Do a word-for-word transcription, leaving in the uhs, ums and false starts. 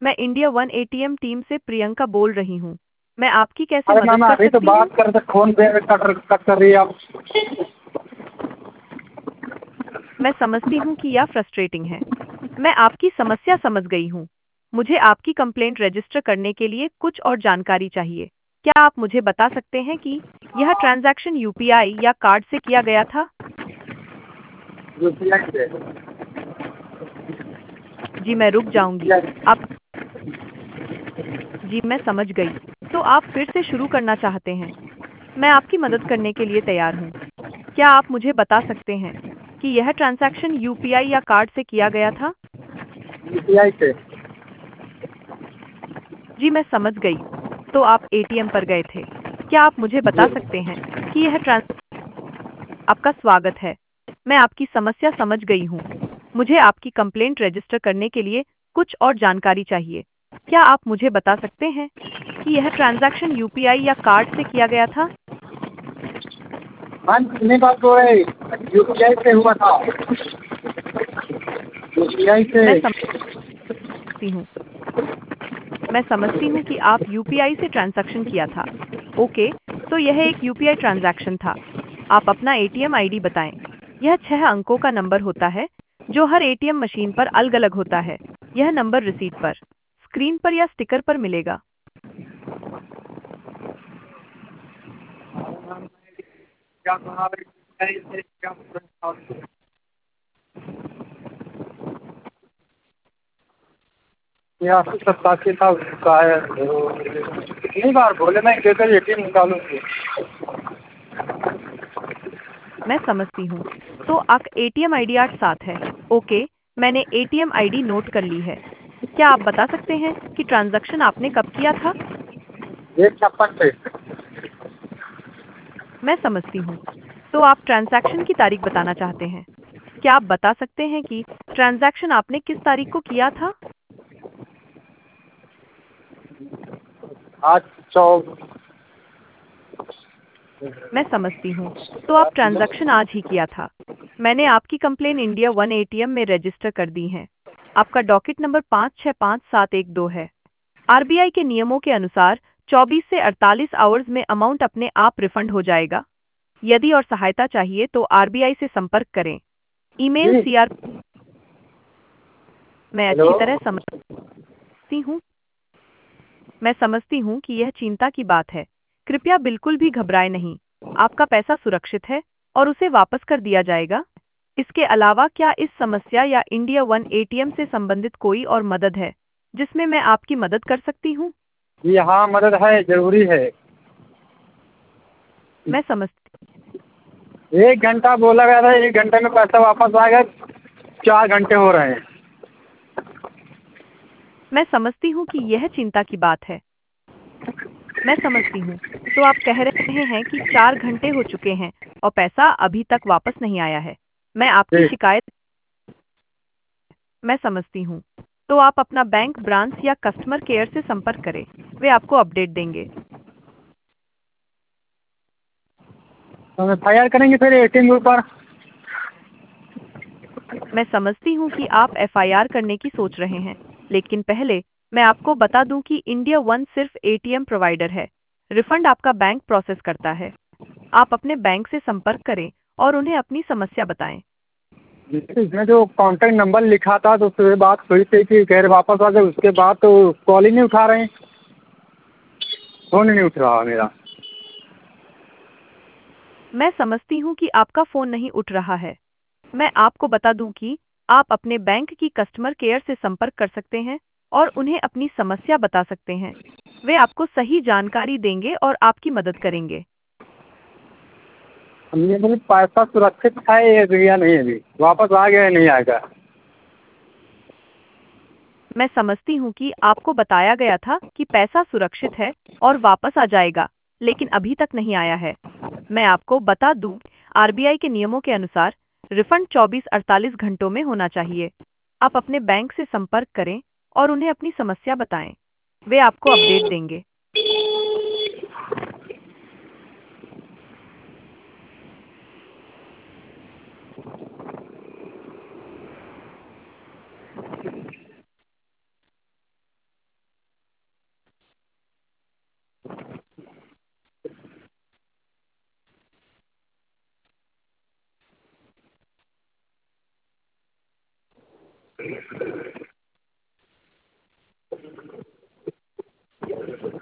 मैं India One ATM team से प्रियंका बोल रही हूँ। मैं आपकी कैसे अरे मदद मैम कर अभी तो सकती हूँ? बात कर रहे फोन पे कट कट कर रही है आप। मैं समझती हूँ कि यह फ्रस्ट्रेटिंग है। मैं आपकी समस्या समझ गई हूँ। मुझे आपकी कंप्लेंट रजिस्टर करने के लिए कुछ और जानकारी चाहिए। क्या आप मुझे बता सकते हैं कि यह ट्रांजैक्शन यूपीआई या कार्ड से किया गया था? यूपीआई से। जी मैं रुक जाऊंगी। आप जी मैं समझ गई। तो आप फिर से शुरू करना चाहते हैं? मैं आपकी मदद करने के लिए तैयार हूँ। क्या आप मुझे बता सकते हैं कि यह ट्रांजैक्शन यूपीआई या कार्ड से किया गया था? यूपीआई से। जी मैं समझ गई। तो आप एटीएम पर गए थे। क्या आप मुझे बता जी। सकते हैं कि यह ट्रांस आपका स्वागत है। मैं आपकी समस्या समझ गई हूँ। मुझे आपकी कंप्लेंट रजिस्टर करने के लिए कुछ और जानकारी चाहिए। क्या आप मुझे बता सकते हैं कि यह ट्रांजैक्शन यूपीआई या कार्ड से किया गया था? मैम कितनी बात हो रही यूपीआई से हुआ था। यूपीआई से। मैं समझती हूँ। मैं समझती हूँ कि आप यूपीआई से ट्रांजैक्शन किया था। ओके, तो यह एक यूपीआई ट्रांजैक्शन था। आप अपना एटीएम आईडी बताएं। यह छह अंकों का नंबर होता है जो हर एटीएम मशीन पर अलग-अलग होता है। यह नंबर रिसीट पर, स्क्रीन पर या स्टिकर पर मिलेगा। क्या कहा यूपीआई से क्या यहाँ से सत्तासी था उसका है। कितनी बार बोले मैं कैसे एटीएम निकालूंगी। मैं समझती हूँ। तो आप एटीएम आईडी आठ सात है। ओके, मैंने एटीएम आईडी नोट कर ली है। क्या आप बता सकते हैं कि ट्रांजैक्शन आपने कब किया था? एक छप्पन से। मैं समझती हूँ। तो आप ट्रांजैक्शन की तारीख बताना चाहते हैं। क्या आप बता सकते हैं कि ट्रांजैक्शन आपने किस तारीख को किया था? आज चौ मैं समझती हूँ। तो आप ट्रांजैक्शन आज ही किया था। मैंने आपकी कंप्लेन इंडिया वन एटीएम में रजिस्टर कर दी है। आपका डॉकेट नंबर पाँच छः पाँच सात एक दो है। आरबीआई के नियमों के अनुसार चौबीस से अड़तालीस आवर्स में अमाउंट अपने आप रिफंड हो जाएगा। यदि और सहायता चाहिए तो आरबीआई से संपर्क करें। ईमेल जी। सीआर मैं हेलो। अच्छी तरह समझती हूँ। मैं समझती हूँ कि यह चिंता की बात है। कृपया बिल्कुल भी घबराएं नहीं। आपका पैसा सुरक्षित है और उसे वापस कर दिया जाएगा। इसके अलावा क्या इस समस्या या इंडिया वन एटीएम से संबंधित कोई और मदद है जिसमें मैं आपकी मदद कर सकती हूँ? जी हाँ मदद है जरूरी है। मैं समझती एक घंटा बोला गया था एक घंटे में पैसा वापस आएगा। चार घंटे हो रहे हैं। मैं समझती हूँ कि यह चिंता की बात है। मैं समझती हूँ। तो आप कह रहे हैं कि चार घंटे हो चुके हैं और पैसा अभी तक वापस नहीं आया है। मैं आपकी जी। शिकायत मैं समझती हूँ। तो आप अपना बैंक ब्रांच या कस्टमर केयर से संपर्क करें। वे आपको अपडेट देंगे। तो हम एफ आई आर करेंगे फिर एटीएम के ऊपर। मैं समझती हूँ कि आप एफआईआर करने की सोच रहे हैं, लेकिन पहले मैं आपको बता दूं कि इंडिया वन सिर्फ एटीएम प्रोवाइडर है। रिफंड आपका बैंक प्रोसेस करता है। आप अपने बैंक से संपर्क करें और उन्हें अपनी समस्या बताएं। इसमें जो कॉन्टैक्ट नंबर लिखा था तो उससे बात हुई थी कि कह रहे वापस आ जाए। उसके बाद तो कॉल ही नहीं उठा रहे हैं। फोन ही नहीं उठ रहा मेरा। मैं समझती हूँ कि आपका फोन नहीं उठ रहा है। मैं आपको बता दूं कि आप अपने बैंक की कस्टमर केयर से संपर्क कर सकते हैं और उन्हें अपनी समस्या बता सकते हैं। वे आपको सही जानकारी देंगे और आपकी मदद करेंगे। हमने बोले पैसा सुरक्षित है ये भैया नहीं अभी वापस आ गया नहीं आएगा। मैं समझती हूँ कि आपको बताया गया था कि पैसा सुरक्षित है और वापस आ जाएगा, लेकिन अभी तक नहीं आया है। मैं आपको बता दूं, आरबीआई के नियमों के अनुसार रिफंड चौबीस अड़तालीस घंटों में होना चाहिए। आप अपने बैंक से संपर्क करें और उन्हें अपनी समस्या बताएं। वे आपको अपडेट देंगे।